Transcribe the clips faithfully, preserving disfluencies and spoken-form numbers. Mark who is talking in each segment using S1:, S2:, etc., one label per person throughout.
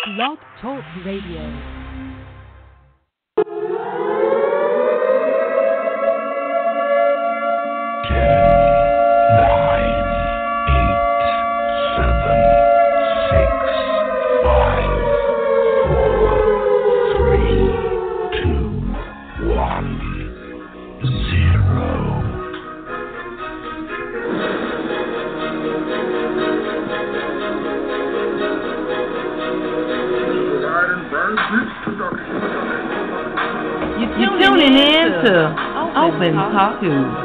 S1: Blog Talk Radio.
S2: You're tuning in to Open Talk Tuesday.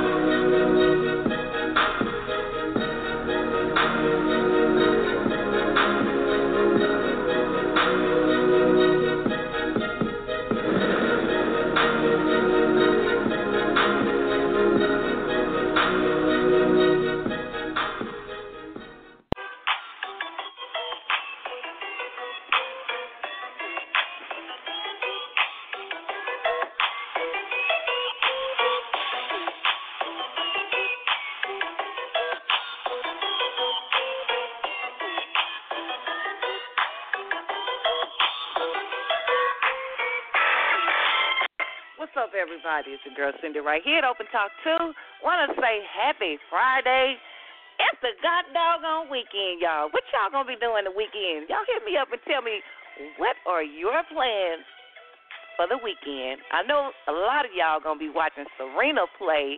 S3: What's up, everybody? It's your girl Cindy right here at Open Talk two. Want to say happy Friday. It's the god doggone weekend, y'all. What y'all going to be doing the weekend? Y'all hit me up and tell me, what are your plans for the weekend? I know a lot of y'all going to be watching Serena play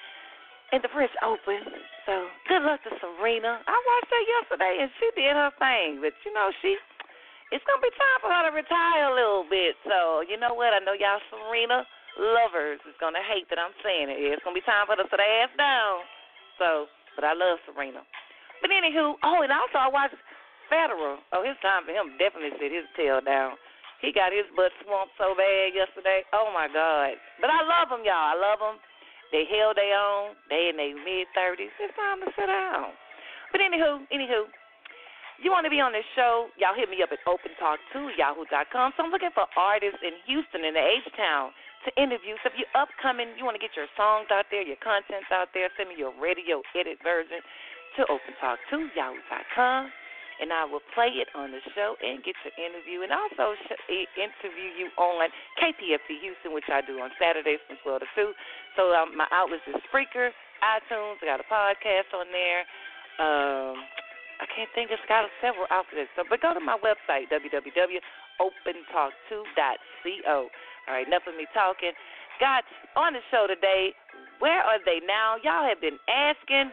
S3: in the French Open. So good luck to Serena. I watched her yesterday, and she did her thing. But, you know, she it's going to be time for her to retire a little bit. So, you know what? I know y'all Serena lovers is going to hate that I'm saying it. It's going to be time for her to sit her ass down. So, but I love Serena. But anywho, oh, and also I watched Federer. Oh, it's time for him to definitely sit his tail down. He got his butt swamped so bad yesterday. Oh, my God. But I love them, y'all. I love them. They held their own. They in their mid-thirties. It's time to sit down. But anywho, anywho, you want to be on this show, y'all hit me up at open talk two yahoo dot com. So I'm looking for artists in Houston, in the H-Town, to interview. So if you're upcoming, you want to get your songs out there, your contents out there, send me your radio edit version to open talk two yahoo dot com, and I will play it on the show and get your interview, and also sh- interview you on K P F T Houston, which I do on Saturdays from twelve to two. So um, my outlets is Spreaker, iTunes. I got a podcast on there. Um... I can't think. It's got several outlets. So, but go to my website, w w w dot open talk two dot co. All right, enough of me talking. Got on the show today, where are they now? Y'all have been asking.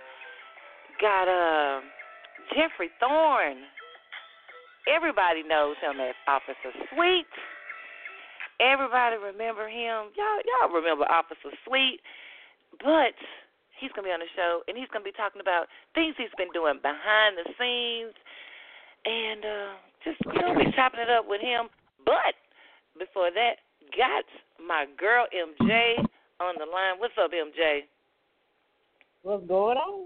S3: Got uh, Jeffrey Thorne. Everybody knows him as Officer Sweet. Everybody remember him. Y'all, y'all remember Officer Sweet. But he's going to be on the show, and he's going to be talking about things he's been doing behind the scenes, and uh, just, you know, be chopping it up with him. But before that, got my girl M J on the line. What's up, M J?
S4: What's going on?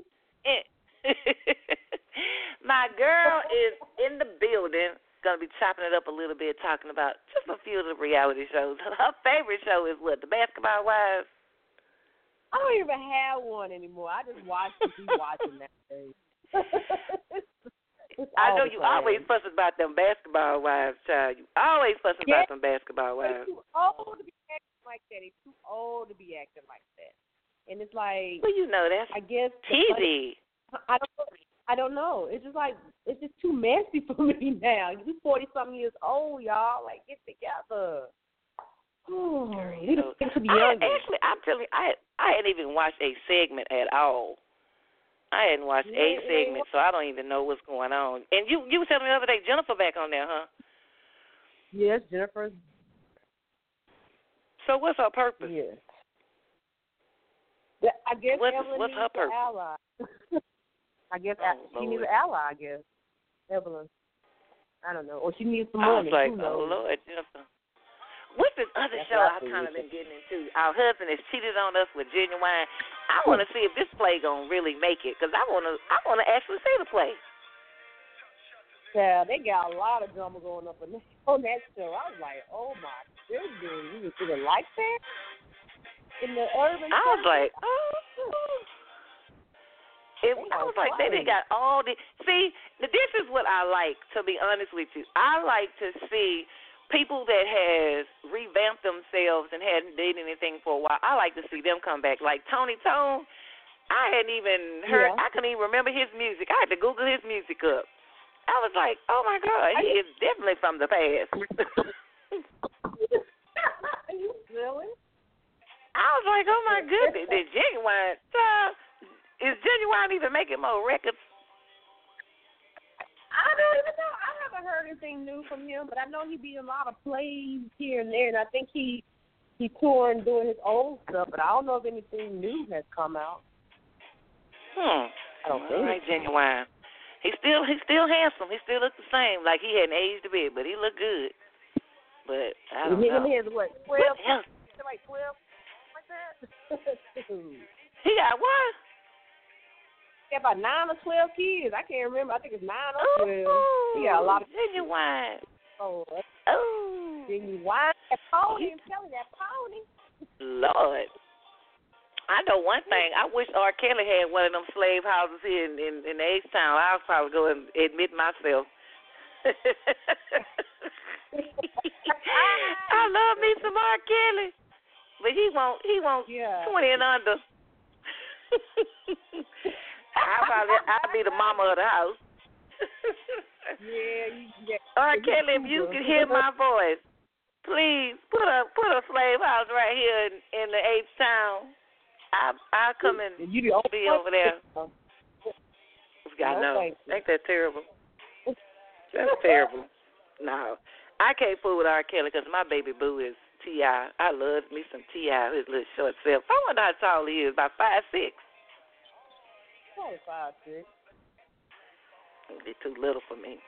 S3: My girl is in the building, going to be chopping it up a little bit, talking about just a few of the reality shows. Her favorite show is what, The Basketball Wives?
S4: I don't even have one anymore. I just watch to be watching that thing.
S3: I know you always fussing about them basketball wives, child. You always fussing
S4: yeah.
S3: about them basketball wives.
S4: They're too old to be acting like that. They're too old to be acting like that. And it's like,
S3: well, you know, that's
S4: I guess
S3: T V.
S4: I don't know. I don't know. It's just like, it's just too messy for me now. You're forty-something years old, y'all. Like, get together. Oh, we
S3: so,
S4: to be
S3: I,
S4: younger.
S3: actually, I'm telling you, I I hadn't even watched a segment at all. I hadn't watched
S4: yeah,
S3: a segment, so I don't even know what's going on. And you you were telling me the other day, Jennifer back on there, huh?
S4: Yes, Jennifer.
S3: So what's her purpose?
S4: Yes. I guess
S3: what's,
S4: Evelyn
S3: what's
S4: needs
S3: her purpose?
S4: an ally. I guess
S3: oh,
S4: she
S3: Lord.
S4: needs an ally, I guess. Evelyn. I don't know. Or she needs some
S3: I was
S4: money.
S3: like,
S4: Who knows?
S3: oh, Lord, Jennifer. What's this other
S4: That's
S3: show
S4: what I
S3: I've kind of
S4: think.
S3: been getting into? Our husband has cheated on us with Genuine. I want to see if this play gonna really make it, because I want to. I want to actually see the play.
S4: Yeah, they got a lot of drama going up on that, on that show. I was like, oh my goodness, you didn't like that in the urban.
S3: I was
S4: country?
S3: like, oh. It, I was like, they, they got all the. See, this is what I like, to be honest with you. I like to see people that has revamped themselves and hadn't did anything for a while. I like to see them come back. Like Tony Tone, I hadn't even heard, yeah. I couldn't even remember his music. I had to Google his music up. I was like, oh, my God, he is definitely from the past.
S4: Are you really?
S3: I was like, oh, my goodness, the Genuine. Uh, is Genuine even making more records?
S4: I don't even know. I haven't heard anything new from him, but I know he be in a lot of plays here and there, and I think he he touring doing his old stuff, but I don't know if anything new has come out.
S3: Hmm. I don't think. All right, Genuine. He still he's still handsome. He still looks the same, like he hadn't aged a bit, but he looked good. But I don't
S4: he,
S3: know.
S4: He has what, twelve?
S3: What
S4: like twelve? Like that?
S3: He got what?
S4: He got about nine or twelve kids. I can't remember. I think it's nine or twelve.
S3: Ooh,
S4: he got a lot of
S3: Genuine.
S4: Oh,
S3: oh.
S4: Genuine. That pony. I'm telling you, that pony.
S3: Lord. I know one thing. I wish R. Kelly had one of them slave houses here in, in, in H-Town. I'll probably go and admit myself. I love me some R. Kelly. But he won't, he won't
S4: yeah.
S3: twenty and under. I'll probably, I'll be the mama of the house.
S4: yeah, you get
S3: R. Kelly, if you can hear my voice, please put a put a slave house right here in, in the H-Town. I I'll come and
S4: you
S3: be over there. God no, ain't that terrible? That's terrible. No, I can't fool with R. Kelly because my baby boo is T I. I love me some T I. His little short self. I wonder how tall he is. About five six.
S4: Probably five six.
S3: It'd be too little for me.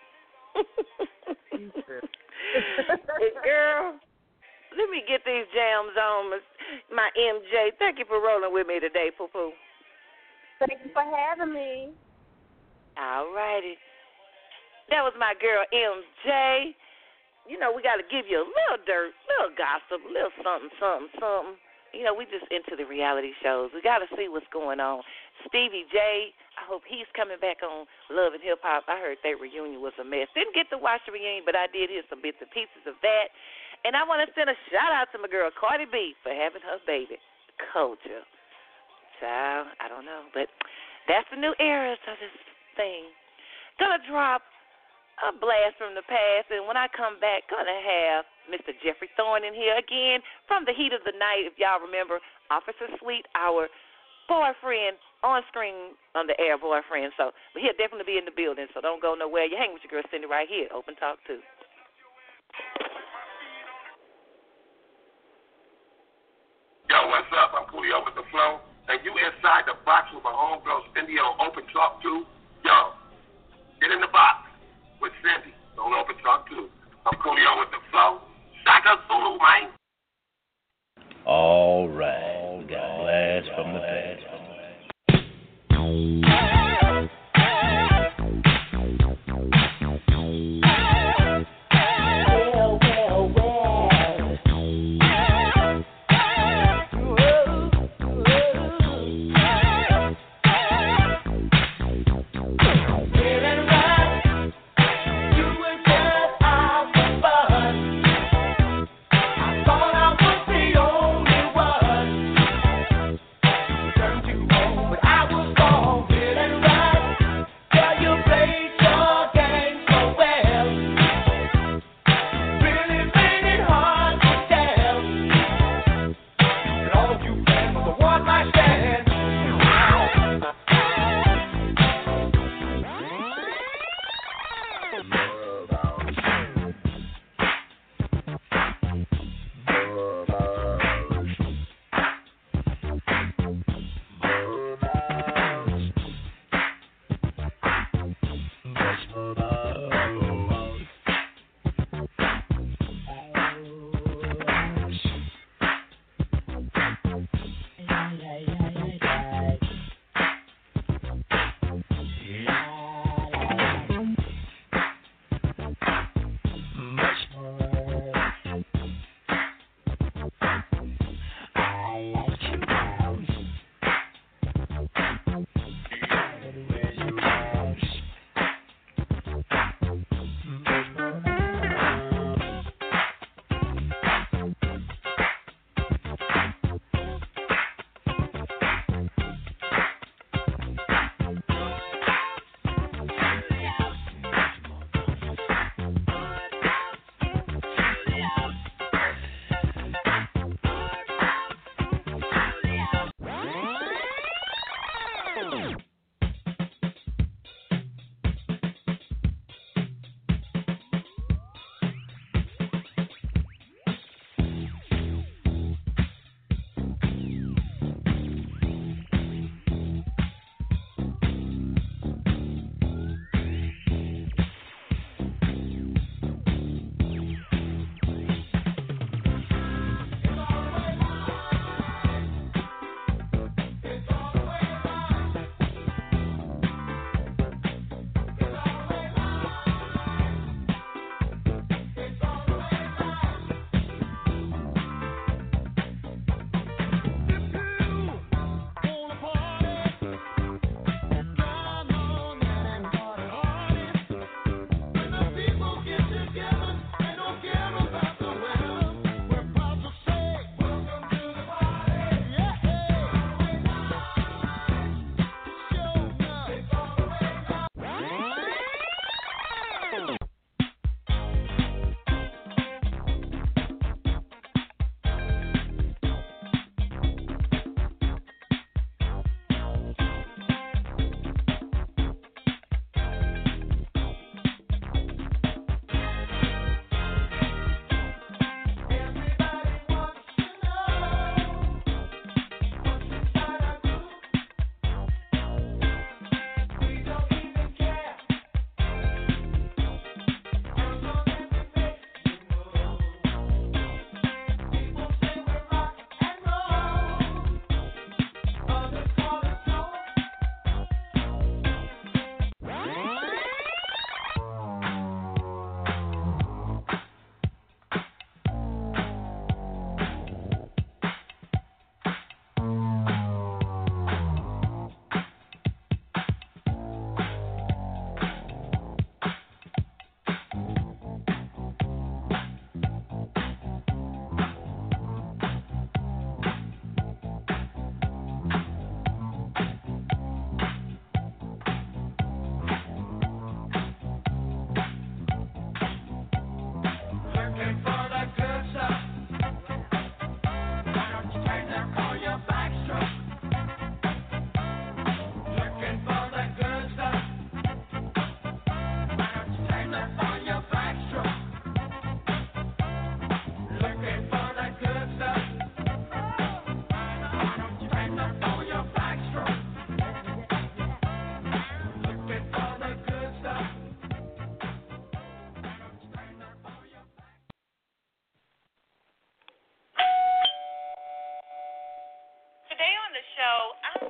S3: Hey, girl. Let me get these jams on, my M J. Thank you for rolling with me today, Poo Poo.
S4: Thank you for having me.
S3: All righty. That was my girl, M J. You know, we got to give you a little dirt, little gossip, a little something, something, something. You know, we just into the reality shows. We got to see what's going on. Stevie J, I hope he's coming back on Love and Hip Hop. I heard that reunion was a mess. Didn't get to watch the reunion, but I did hear some bits and pieces of that. And I want to send a shout-out to my girl, Cardi B, for having her baby, Culture. Child, I don't know, but that's the new era of this thing. Gonna drop a blast from the past, and when I come back, gonna have Mister Jeffrey Thorne in here again from the heat of the night. If y'all remember, Officer Sweet, our boyfriend, on-screen, on the air boyfriend. So, but he'll definitely be in the building, so don't go nowhere. You hang with your girl Cindy right here, Open Talk too.
S5: Yo, what's up? I'm Coolio with the Flow, and you inside the box with my homegirl Cindy on Open Talk two. Yo, get in the box with Cindy on Open Talk two. I'm Coolio with the Flow. Shaka Zulu, man.
S6: All right. All right. Got a blast from the past.
S7: You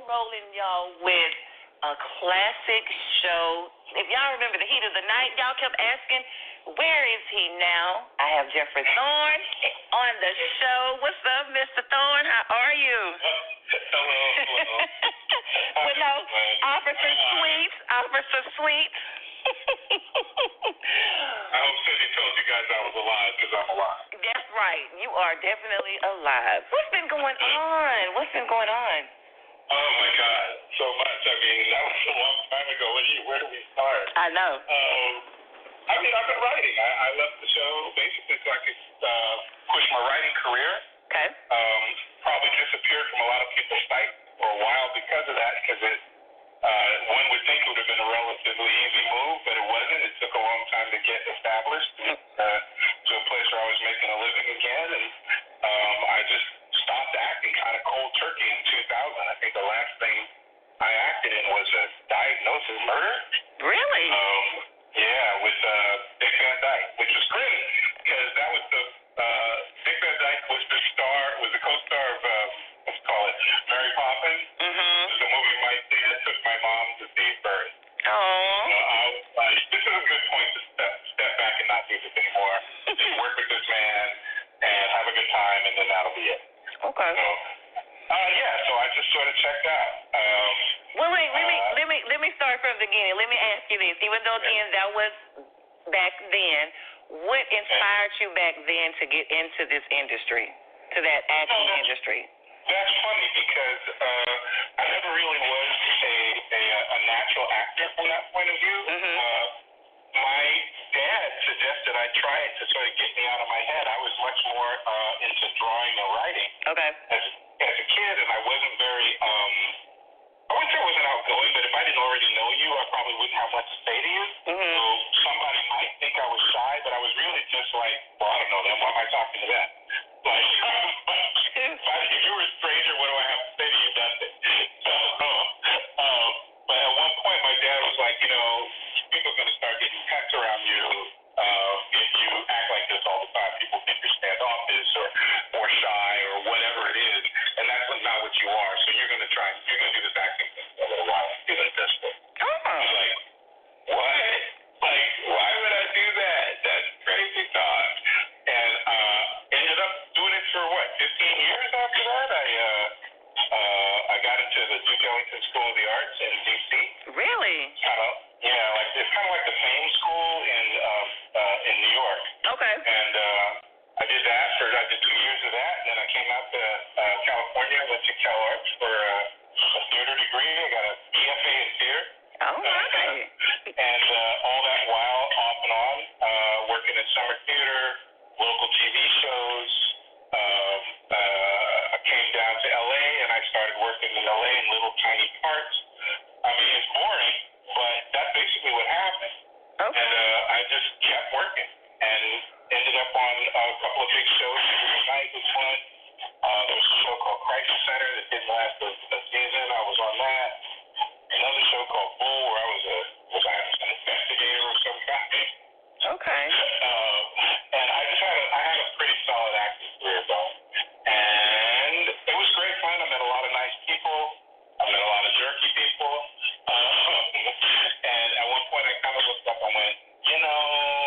S3: rolling, y'all, with a classic show. If y'all remember the heat of the night, y'all kept asking, where is he now? I have Jeffrey Thorne on the show. What's up, Mister Thorne? How are you?
S5: Hello, hello.
S3: Well, no, Officer Sweets, Officer Sweets.
S5: I hope Cindy told you guys I was alive because I'm alive.
S3: That's right. You are definitely alive. What's been going on? What's been going on?
S5: Oh, my God. So much. I mean, that was a long time ago. Where do, you, where do we start?
S3: I know.
S5: Um, I mean, I've been writing. I, I left the show basically so I could uh, push my writing career.
S3: Okay.
S5: Um, probably disappeared from a lot of people's sight for a while because of that, because it, uh, one would think it would have been a relatively easy move, but it wasn't. It took a long time to get established uh, to a place where I was making a living again, and um, I just stopped acting kind of cold turkey in two thousand. I think the last thing I acted in was a Diagnosis Murder.
S3: Really?
S5: Um, yeah, with uh, Dick Van Dyke, which was great because that was the uh, Dick Van Dyke was the star, was the co-star of uh, let's call it Mary Poppins.
S3: Mm-hmm.
S5: The movie my dad took my mom to see first.
S3: Oh.
S5: You know, I was like, this is a good point to step step back and not do this anymore. Just work with this man and have a good time, and then that'll be it.
S3: Okay.
S5: So, uh, yeah, so I just sort of checked out. Um,
S3: Well, wait, let me
S5: uh,
S3: let me let me start from the beginning. Let me ask you this. Even though again that was back then, what inspired you back then to get into this industry, to that acting
S5: No,
S3: industry?
S5: That's funny because uh, I never really was a, a a natural actor from that point of view.
S3: Mhm.
S5: Uh, my dad suggested I try it to sort of get me out of my head. I was much more uh, into drawing and writing
S3: Okay.
S5: as as a kid, and I wasn't very. Um, I wouldn't say I wasn't outgoing, but if I didn't already know you, I probably wouldn't have much to say to you.
S3: Mhm.
S5: So somebody might think I was shy, but I was really just like, well, I don't know them. Why am I talking to them? Like, if, I, if you were a stranger, what do I have to say to you? Nothing. So, um, but at one point, my dad was like, you know, people are going to start getting texts around you uh, if you act like this all the time. People think you're standoffish or, or shy or whatever it is, and that's not what you are. So you're going to try, you're going to do this acting thing for a little while and feel desperate.
S3: Oh.
S5: I was like, what? Like, why would I do that? That's crazy talk. And uh, ended up doing it for what, fifteen years after that? I uh, uh, I got into the Duke Ellington School of the Arts in D C.
S3: Really?
S5: Kind of, yeah, like it's kind of like the Fame School in um, uh, in New York.
S3: Okay.
S5: And uh, I did that for I did two years of that, and then I came out to uh, California, went to Cal Arts for uh, a theater degree. I got a B F A in theater.
S3: Oh, okay.
S5: And uh, all that while, off and on, uh, working in summer theater, local T V shows. Um, uh, I came down to L A and I started working in L A in little tiny parts. I mean, it's boring, but that's basically what happened.
S3: Okay.
S5: And uh, I just kept working and ended up on a couple of big shows. The night was fun. Uh, there was a show called Crisis Center that didn't last a, a season. I was on that. Another show called Bull, where I was a was I an investigator of some kind.
S3: Okay.
S5: Um, and I just had a I had a pretty solid acting career going, and it was great fun. I met a lot of nice people. I met a lot of jerky people. Um, and at one point, I kind of looked up and went, you know,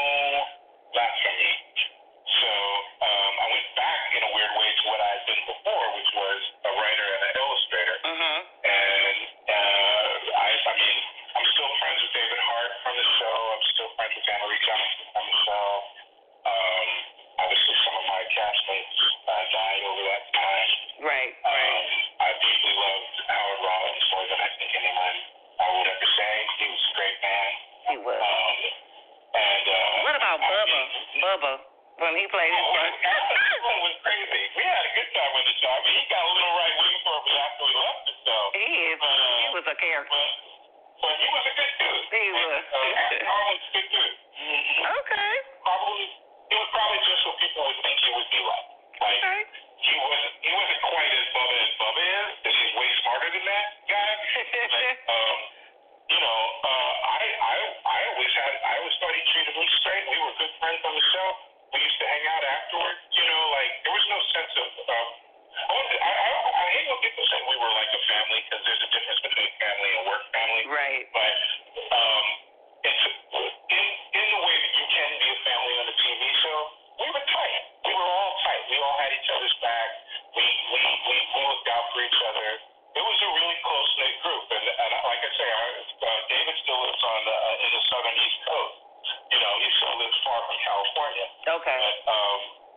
S5: that's for me. So um, I went back in a weird way to what I had been before, which was a writer and an illustrator.
S3: Mhm.
S5: And uh, I, I mean, I'm still friends with David Hart from the show. I'm still friends with Anne Marie Johnson from the show. Um, obviously, some of my castmates uh, died over that time.
S3: Right.
S5: Um,
S3: Right.
S5: I deeply loved Howard Rollins more than I think anyone I would ever say. He was a great man.
S3: He was.
S5: Um, and uh,
S3: What about
S5: I
S3: Bubba?
S5: mean,
S3: Bubba, when he played his
S5: Oh,
S3: part.
S5: that was crazy. We had a good time with the show. I mean, he got a little right wing for me after we left the show.
S3: He is.
S5: But, uh,
S3: He was a character.
S5: But, but he was a good dude.
S3: He was.
S5: Uh, Carl was a good dude. Mm-hmm.
S3: Okay.
S5: Probably, he was probably just what people would think he would be like. Like,
S3: Okay.
S5: he wasn't, he wasn't quite as Bubba as Bubba is, because he's way smarter than that guy. But, um, you know, uh, I, I, I always had, I always thought he treated me straight. We were good friends on the show. We used to hang out afterwards. You know, like, there was no sense of, um, I, wasn't, I, I, I hate when people say we were like a family because there's a difference between family and work family.
S3: Right.
S5: But um, it's in in the way that you can be a family on a T V show. We were tight. We were all tight. We all had each other's back. We we we, we looked out for each other. It was a really close knit group, and and like I say, I, uh, David still lives on the, uh, in the southern East Coast. You know, he still lives far from California.
S3: Okay.
S5: But, um,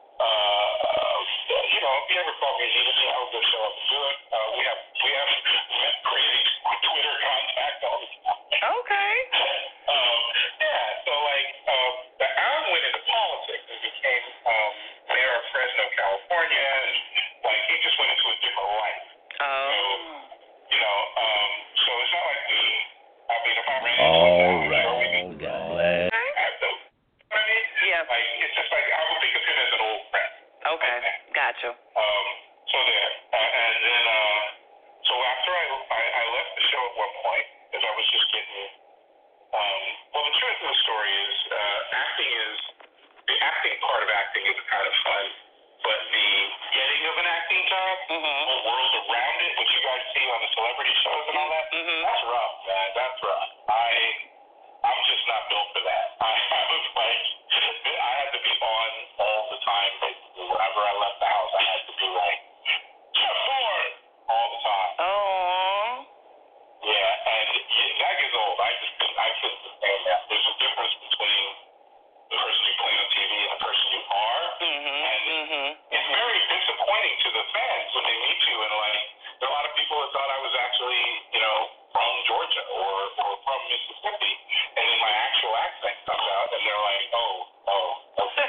S5: uh, you know, if you ever call me and needed me, I would go show up and do it. Uh, we have we have crazy Twitter contact all the time.
S3: Okay.
S5: um, yeah. So like, um, Alan went into politics and became um, mayor of Fresno, California, and like he just went into a different life.
S3: Oh.
S5: So, you know, um, so it's not like we. I mean, if I ran into
S6: All
S5: him now,
S6: right.
S5: sure we could.
S6: Glad.
S5: I don't. I mean,
S3: Yeah.
S5: like it's just like I would think of him as an old friend.
S3: Okay. Gotcha.
S5: Um, so there, uh, and then uh, so after I, I I left the show at one point because I was just getting. Um, well, the truth of the story is, uh, acting is the acting part of acting is kind of fun, but the getting of an acting job,
S3: Mhm.
S5: the world around it, which you guys see on the celebrity shows and all that,
S3: Mhm.
S5: that's rough, man. That's rough. I I'm just not built for that. I, I was like, I had to be on all the time. Basically, whenever I left the house, I had to be like, Jeff Ford, all the time.
S3: Oh.
S5: Yeah, and yeah, that gets old. I just couldn't, I couldn't stand that. There's a difference between the person you play on T V and the person you are.
S3: Mhm.
S5: And
S3: Mhm.
S5: it's very disappointing to the fans when they meet you and like, there are a lot of people that thought I was actually, you know, from Georgia or, or from Mississippi, and then my actual accent comes out, and they're like, oh, oh, okay.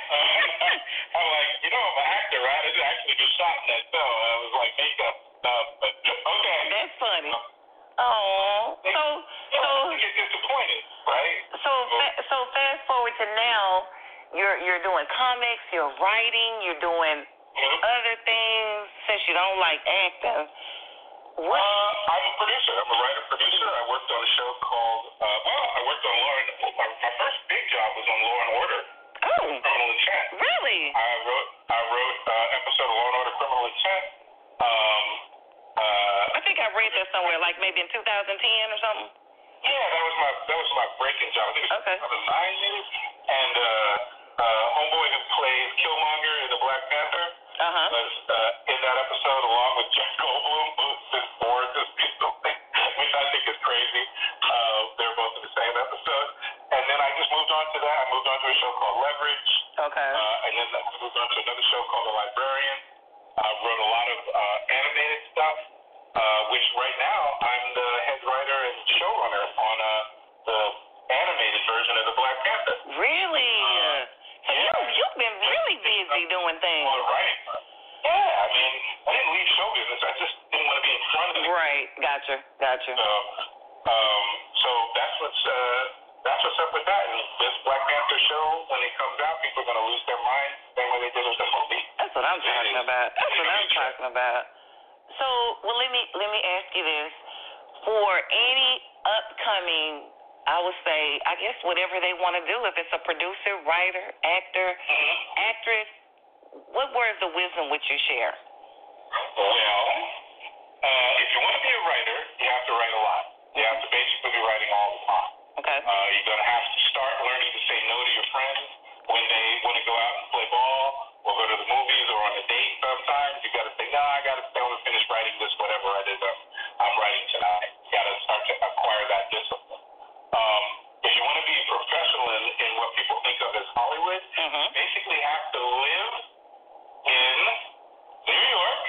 S5: I'm like, you know, I'm an actor, right? I didn't actually get shot in that film. I was like makeup stuff, but okay.
S3: That's funny. Oh. So
S5: Yeah,
S3: so
S5: you get disappointed, right?
S3: so fa- so fast forward to now, you're you're doing comics, you're writing, you're doing
S5: Mhm.
S3: other things since you don't like acting. What?
S5: Uh, I'm a producer. I'm a writer-producer. I worked on a show called, uh, well, I worked on Law and, my, my first big job was on Law and Order,
S3: Oh.
S5: Criminal Intent.
S3: Really?
S5: I wrote, I wrote uh, episode of Law and Order, Criminal Intent. Um, uh,
S3: I think I read that somewhere, like maybe in two thousand ten or something.
S5: yeah, that was my, that was my breaking job. I think it was
S3: Okay.
S5: two thousand nine maybe. And, uh, uh, homeboy who plays Killmonger in the Black Panther
S3: Uh huh.
S5: was, uh, in that episode along with Jeff Goldblum, who's this board, this people, which I think is crazy. Uh, they were both in the same episode. And then I just moved on to that. I moved on to a show called Leverage.
S3: Okay.
S5: Uh, and then I moved on to another show called The Librarian. I wrote a lot of uh, animated stuff, uh, which right now I'm the head writer and showrunner on uh, the animated version of the Black Panther.
S3: Really?
S5: Uh,
S3: So you you've been really busy doing things.
S5: On the writing front. Yeah, I mean, I didn't leave show business. I just didn't want to be in front of it.
S3: Right. Gotcha. Gotcha.
S5: So, um, so that's what's uh, that's what's up with that. And this Black Panther show, when it comes out, people are gonna lose their minds, same way they did with the movie.
S3: That's what I'm talking about. That's what I'm talking about. So, well, let me let me ask you this: for any upcoming, I would say, I guess whatever they want to do, if it's a producer, writer, actor, actress, what words of wisdom would you share?
S5: Well, uh, if you want to be a writer, you have to write a lot. You have to basically be writing all the time.
S3: Okay.
S5: Uh, you're gonna have to start learning to say no to your friends when they want to go out and play ball or go to the movies or on a date. Sometimes you got to say, no, I got to stay home and finish writing this, whatever it is I'm, I'm writing tonight. You got to start to acquire that discipline. Um, if you want to be a professional in, in what people think of as Hollywood,
S3: Mhm.
S5: you basically have to live in New York,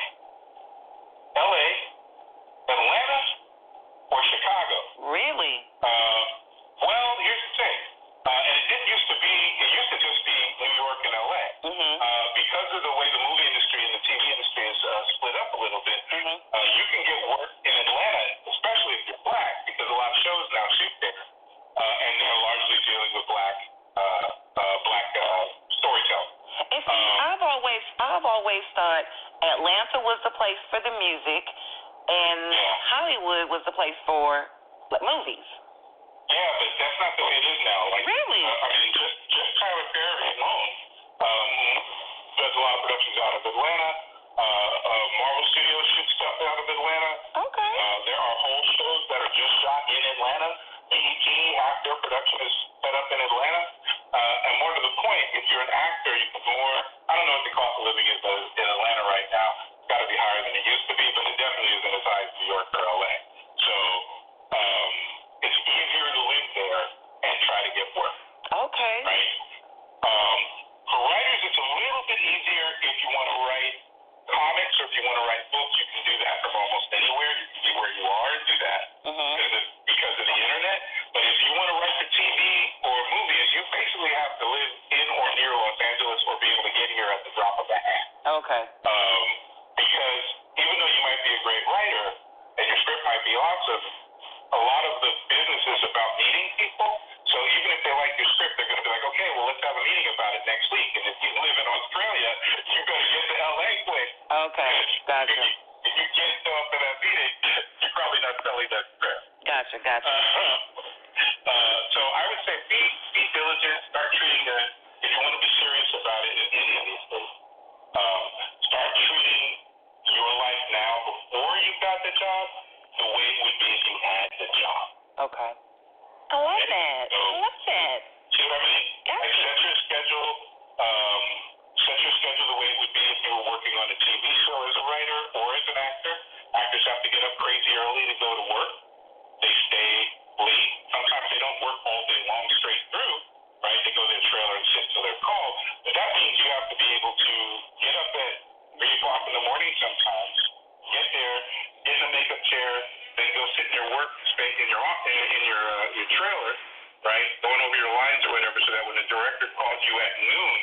S5: L A, Atlanta, or Chicago.
S3: Really?
S5: Uh, well, here's the thing. Uh, and it didn't used to be, it used to just be New York and L A.
S3: Mhm.
S5: Uh, because of the way the movie industry and the T V industry is uh, split up a little bit,
S3: Mhm.
S5: uh, you can get work in Atlanta, especially if you're black, because a lot of shows now shoot there. Uh, and they're largely dealing with black, uh, uh, black uh, storytelling.
S3: And see,
S5: Um,
S3: I've always, I've always thought Atlanta was the place for the music, and
S5: Yeah.
S3: Hollywood was the place for like, movies.
S5: Yeah, but that's not the way it is now. Like,
S3: Really?
S5: Uh, I mean, just just Tyler Perry alone um, does a lot of productions out of Atlanta. Uh, uh, Marvel Studios shoots stuff out of Atlanta.
S3: Okay.
S5: Uh, there are whole shows that are just shot in Atlanta. B E T, half their production is set up in Atlanta. Uh, and more to the point, if you're an actor, you can more, I don't know what the cost of living is in Atlanta right now. It's got to be higher than it used to be, but it definitely isn't as high as New York or L A. So um, it's easier to live there and try to get work.
S3: Okay.
S5: Right? Um, for writers, it's a little bit easier if you want to write comics or if you want to write books. You can do that from almost anywhere. You can be where you are and do that
S3: Mm-hmm.
S5: because, of, because of the internet. But if you want to write for T V or movies, you basically have to live in or near Los Angeles or be able to get here at the drop of a hat.
S3: Okay.
S5: Um, because even though you might be a great writer and your script might be awesome, a lot of the business is about meeting people. So even if they like your script, they're going to be like, okay, well, let's have a meeting about it next week. And if you live in Australia, you're going to get to L A quick.
S3: Okay. Gotcha.
S5: If you, if you can't show up for that meeting, you're probably not selling that script.
S3: Gotcha. Gotcha.
S5: Uh, uh, so I would say be, be diligent. Start treating it, if you want to be serious about it in any of these things, um, start treating your life now before you got the job the way it would be if you had the job.
S3: Okay. I love that.
S5: So,
S3: I love that.
S5: See what I mean?
S3: Gotcha.
S5: Like set your schedule, um, set your schedule the way it would be if you were working on a T V show as a writer or as an actor. Actors have to get up crazy early to go to work. They stay late. Sometimes they don't work all day long straight through, right? They go to their trailer and sit till they're called. But that means you have to be able to get up at three o'clock in the morning sometimes, get there, get in the makeup chair, then go sit in your work space in your in, in your uh, your trailer, right? Going over your lines or whatever, so that when the director calls you at noon,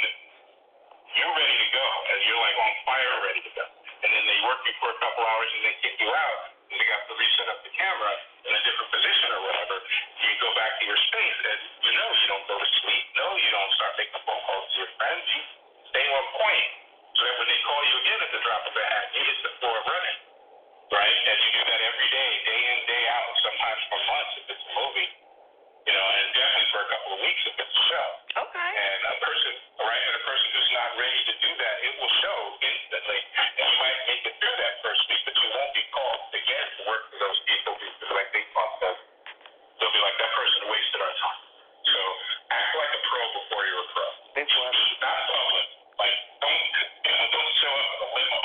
S5: you're ready to go, and you're like on fire, ready to go. And then they work you for a couple hours and they kick you out, and they got to reset up the camera in a different position or whatever. You go back to your space, and you know you don't go to sleep. No, you don't start making phone calls to your friends. You stay on point, so that when they call you again at the drop of a hat, you hit the floor running, right? And you do that every day, day in, day out, sometimes for months if it's a movie, you know, and definitely for a couple of weeks if it's a show.
S3: Okay.
S5: And a person, right, and a person who's not ready to do that, it will show instantly. And you might make it through that first week, but you won't be called again to work for those people because, like they talk about, they'll be like, that person wasted our time. So act like a pro before you're a pro.
S3: This one.
S5: Not public. Like, don't, you know, don't show up in a limo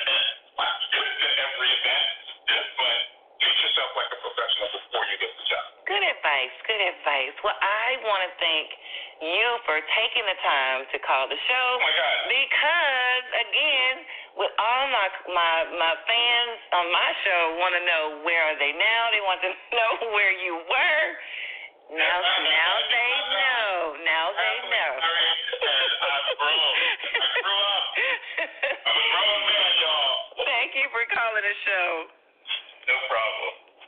S5: at every event, but treat yourself like a professional before you get the job.
S3: Good advice. Good advice. Well, I want to thank you for taking the time to call the show.
S5: Oh, my God.
S3: Because, again, with all my my my fans on my show want to know where are they now. They want to know where you were. Now, now they know. Now they know.
S5: I've grown. I grew up. I'm a grown man, y'all.
S3: Thank you for calling the show.
S5: No problem.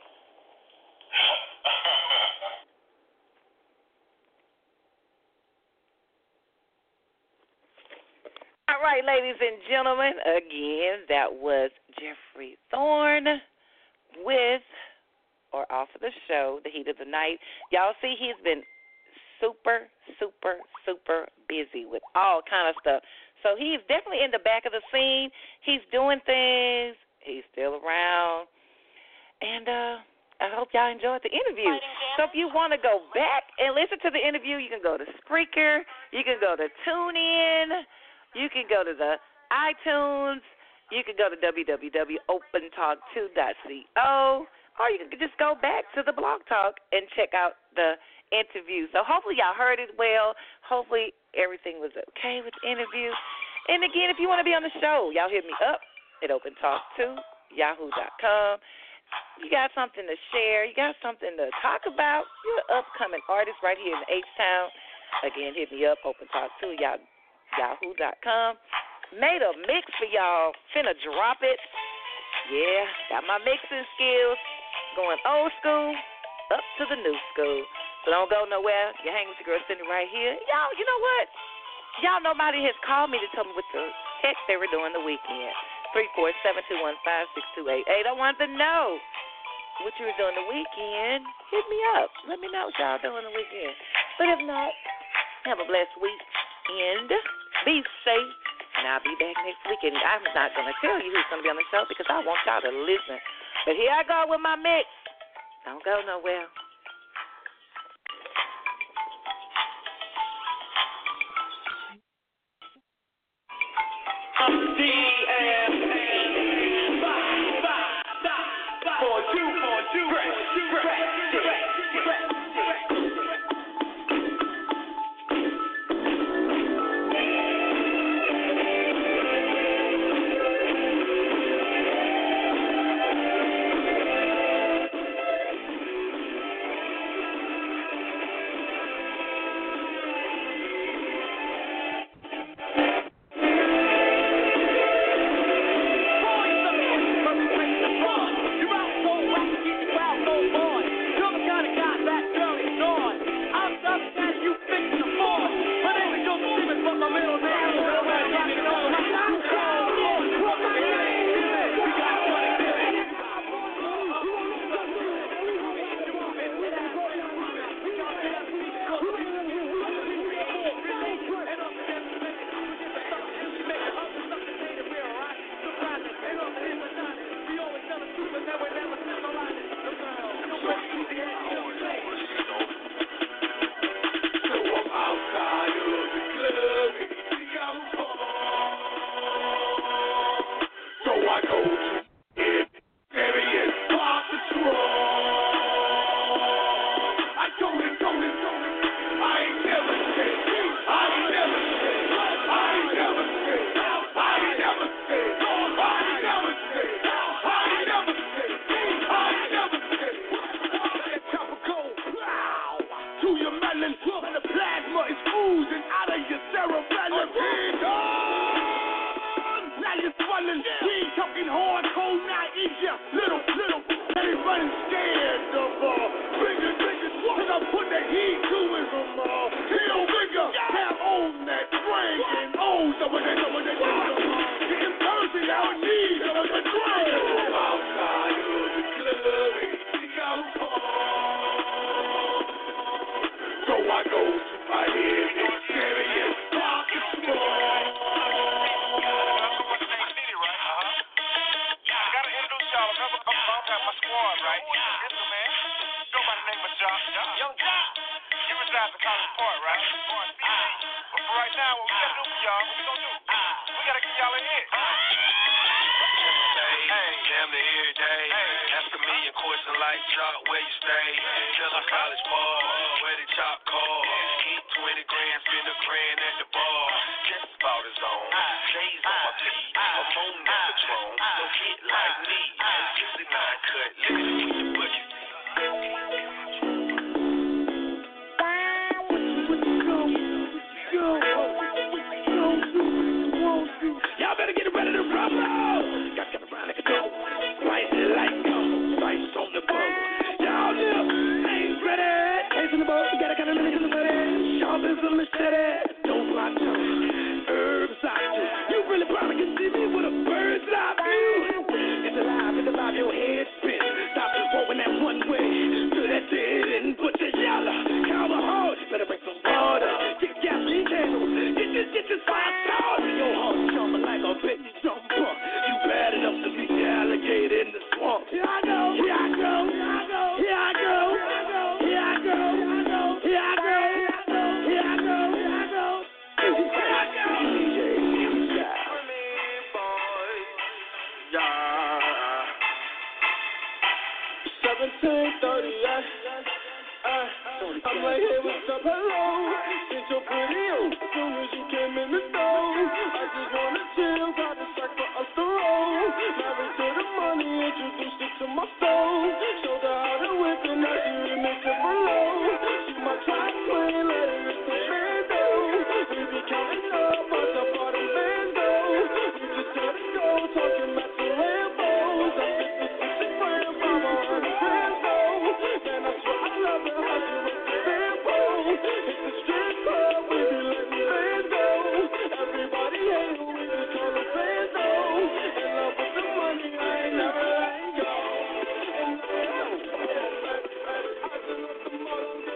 S3: All right, ladies and gentlemen, again, that was Jeffrey Thorne with or off of the show, The Heat of the Night. Y'all see he's been super, super, super busy with all kind of stuff. So he's definitely in the back of the scene. He's doing things. He's still around. And uh, I hope y'all enjoyed the interview. So if you want to go back and listen to the interview, you can go to Spreaker. You can go to TuneIn. You can go to the iTunes. You can go to w w w dot open talk two dot co. Or you can just go back to the Blog Talk and check out the interview. So hopefully y'all heard it well. Hopefully everything was okay with the interview. And again, if you want to be on the show, y'all hit me up at open talk two yahoo dot com. You got something to share. You got something to talk about. You're an upcoming artist right here in H-Town. Again, hit me up, open talk two yahoo dot com. Made a mix for y'all. Finna drop it. Yeah, got my mixing skills. Going old school up to the new school. So don't go nowhere. You hang with your girl Cindy right here. Y'all, you know what? Y'all, nobody has called me to tell me what the heck they were doing the weekend. three four seven, two one five, six two eight eight. I want to know what you were doing the weekend. Hit me up. Let me know what y'all doing the weekend. But if not, have a blessed weekend. Be safe. And I'll be back next week. And I'm not going to tell you who's going to be on the show because I want y'all to listen. But here I go with my mix. Don't go nowhere.
S7: D M A five, five, five, four, two, four, two, press, press, press, press.
S8: Come on,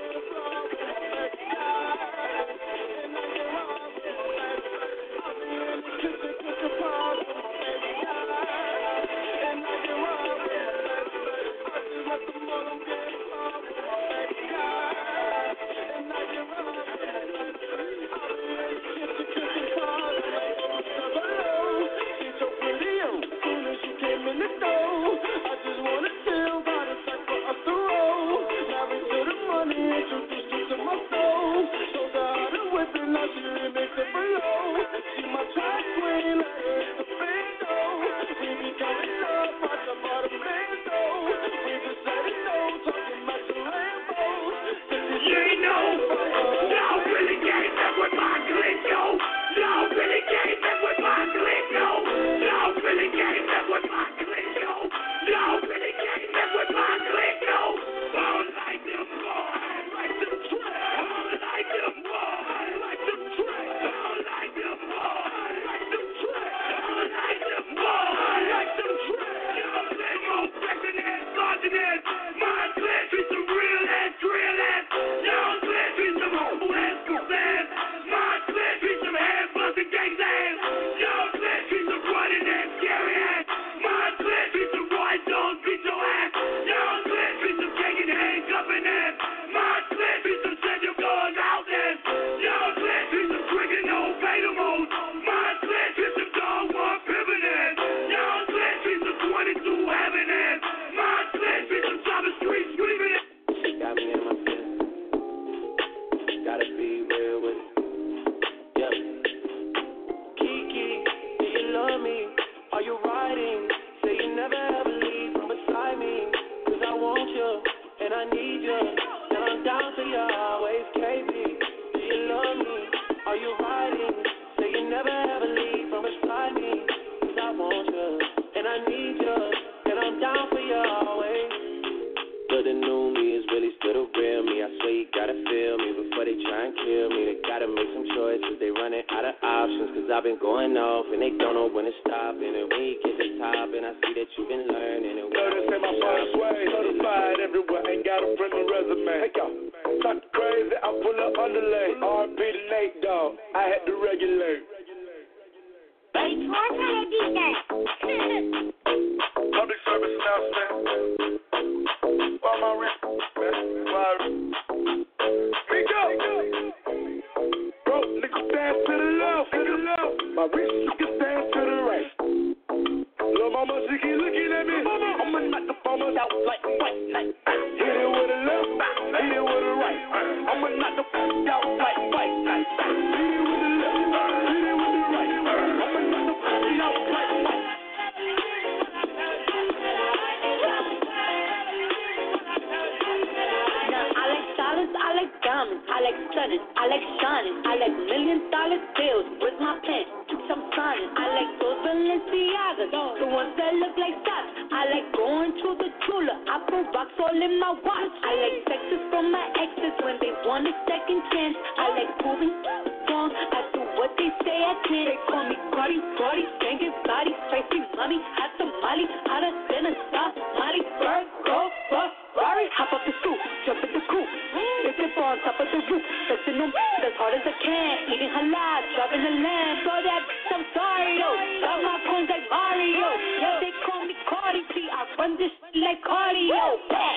S7: low. See my track swing like it's a bingo. We be going up, watch them all the bingo. We just let it know, talking about the Lambos. You know, y'all really can't mess with my clique, yo. Y'all really can't mess with my clique, yo. Y'all really can't mess with my clique, yo. Y'all really can't mess with my clique, yo. Don't like them boys, like them tracks. Don't like them boys, like them tracks. Don't like them boys, like them tracks. Don't like them boys, like them tracks. Y'all play more flexing and starting it. My clique is some real ass, drill ass. Y'all clique is some humble ass, cool ass. My clique is some head busting gangs ass. Y'all clique is some running ass, scary ass. My clique is some white dogs, beat your ass. Y'all clique is some taking handcuffing ass. My clique is some send your guns out ass. Y'all clique is some drinking no beta mode. My clique is some dog one pimping ass. Y'all clique is some twenty-two having ass. My clique is some top of street screaming ass. She got me in my feelings. Gotta be real with it. Yeah. Kiki, do you love me? Are you riding? Say you never ever leave from beside me. Cause I want you, and I need you. And I'm down for you always, K B. Do you love me? Are you riding? Say you never ever leave from beside me. Cause I want you, and I need you. And I'm down for you always. But the new me is really still the real me. I swear you gotta feel me before they try and kill me. They gotta make some choices, they running out of options. Cause I've been going off and they don't know when to stop. And when you get to the top, and I see that you've been learning. And
S8: Know this ain't my first way, certified everywhere, ain't got a friendly resume. Hey yo, talk crazy, I pull up underlay. R P to Nate Dogg, I had to regulate. Public service announcement. While my rent, while Rico, bro, nigga stand to the left, to the left. My wrist, you can stand to the right. Lil' mama, she keep looking at me. I'ma knock the farmers out like white night. Hit it with a left, hit it with a right. I'ma knock the farmers out like white night. Hit it with a left, hit it with the right. I'ma knock the farmers out like white.
S9: I like diamonds, I like studding, I like shining, I like million dollar deals. With my pen, I'm signing. I like those Balenciagas, the ones that look like socks. I like going to the Tula, I put rocks all in my watch. I like sexes from my exes when they want a second chance. I like proving wrong, I do what they say I can't. They call me Cardi, Cardi, banging body, spicy mommy, hot tamale, hotter than a South Molly. Bird, go, Ferrari, hop up the stoop, jump in the coupe. On top of the roof, flexing them as hard as I can. Eating halal, driving a lamb. So that I'm sorry, yo. Got my coins like Mario. Yeah, they call me Cardi B. I run this like cardio.